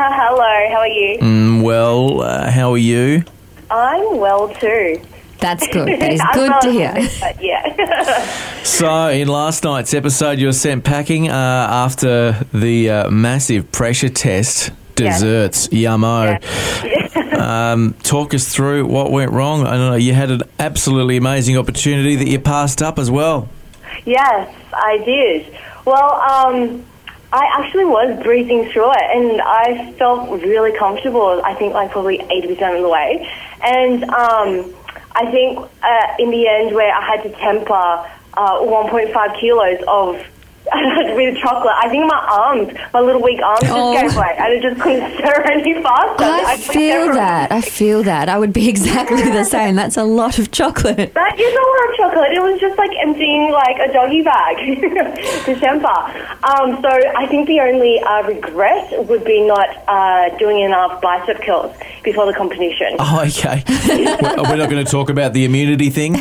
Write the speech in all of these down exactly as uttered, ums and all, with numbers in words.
hello, how are you? Mm, well, uh, how are you? I'm well too. That's good. That is I'm good not- to hear. but yeah. So, in last night's episode, you were sent packing uh, after the uh, massive pressure test. Desserts, yummo. Um, talk us through what went wrong. I know you had an absolutely amazing opportunity that you passed up as well. Yes, I did. Well, um, I actually was breathing through it, and I felt really comfortable. I think like probably eighty percent of the way, and um, I think uh, in the end where I had to temper uh, one point five kilos of with chocolate, I think my arms, my little weak arms just Oh. gave way, and I just couldn't stir any faster. I couldn't feel get- that. I feel that. I would be exactly the same. That's a lot of chocolate. That is a lot of chocolate. It was just like emptying like a doggy bag to temper. Um, so I think the only uh, regret would be not uh, doing enough bicep curls before the competition. Oh, okay. we're we're not going to talk about the immunity thing.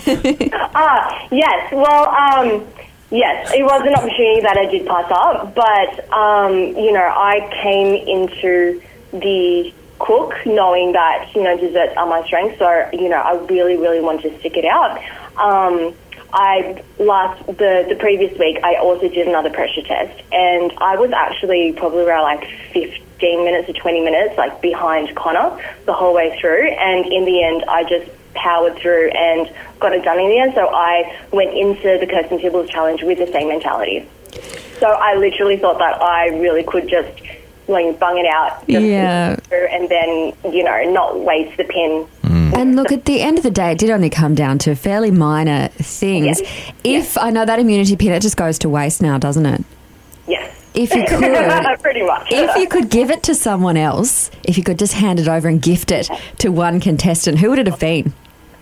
Ah, yes. Well, um, yes, it was an opportunity that I did pass up, but, um, you know, I came into the cook knowing that, you know, desserts are my strength, so, you know, I really, really wanted to stick it out. Um, I, last, the, the previous week, I also did another pressure test, and I was actually probably around like fifteen minutes to twenty minutes, like, behind Connor the whole way through, and in the end, I just powered through and got it done in the end. So I went into the Kirsten Tibbles challenge with the same mentality. So I literally thought that I really could just like bung it out, just Yeah. through, and then you know not waste the pin. And look, at the end of the day, it did only come down to fairly minor things. Yes. If I know that immunity pin, it just goes to waste now, doesn't it? Yes, If you could, pretty much. if you could give it to someone else, if you could just hand it over and gift it to one contestant, who would it have been?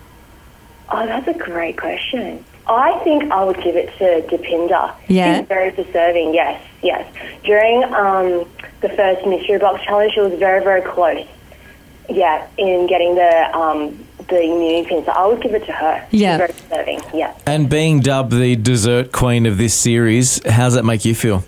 Oh, that's a great question. I think I would give it to Deepinder. Yeah. She's very deserving, yes, yes. During um, the first Mystery Box Challenge, she was very, very close, yeah, in getting the um, the immunity pin. So I would give it to her. Yeah. She's very deserving, yeah. And being dubbed the dessert queen of this series, how's that make you feel?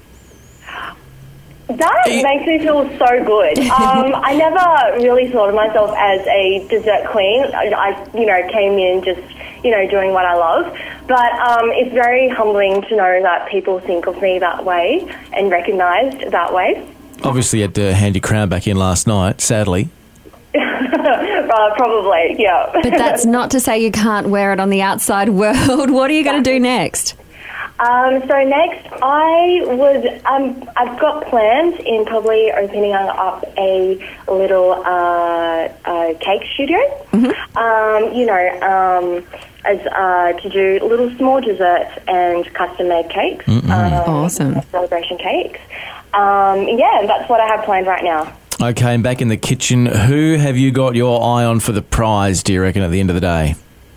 That makes me feel so good. Um, I never really thought of myself as a dessert queen. I, I, you know, came in just, you know, doing what I love. But um, it's very humbling to know that people think of me that way and recognised that way. Obviously, you had to hand your crown back in last night, sadly. uh, probably, yeah. But that's not to say you can't wear it on the outside world. What are you going to do next? Um, so next, I would, um, I've got plans in probably opening up a little uh, uh, cake studio. Mm-hmm. Um, you know, um, as uh, to do little small desserts and custom-made cakes. Um, Awesome. Celebration cakes. Um, yeah, that's what I have planned right now. Okay, and back in the kitchen, who have you got your eye on for the prize, do you reckon, at the end of the day?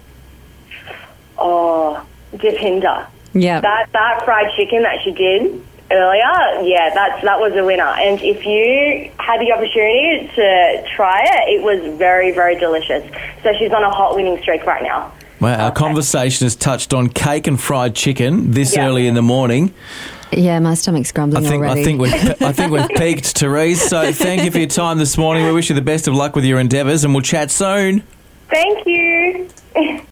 Oh, Deepinder. Yeah. That that fried chicken that she did earlier, yeah, that's that was a winner. And if you had the opportunity to try it, it was very, very delicious. So she's on a hot winning streak right now. Well, our conversation has touched on cake and fried chicken this Yeah. early in the morning. Yeah, my stomach's grumbling I think already. I think we've I think we've peaked, Therese. So thank you for your time this morning. We wish you the best of luck with your endeavours, and we'll chat soon. Thank you.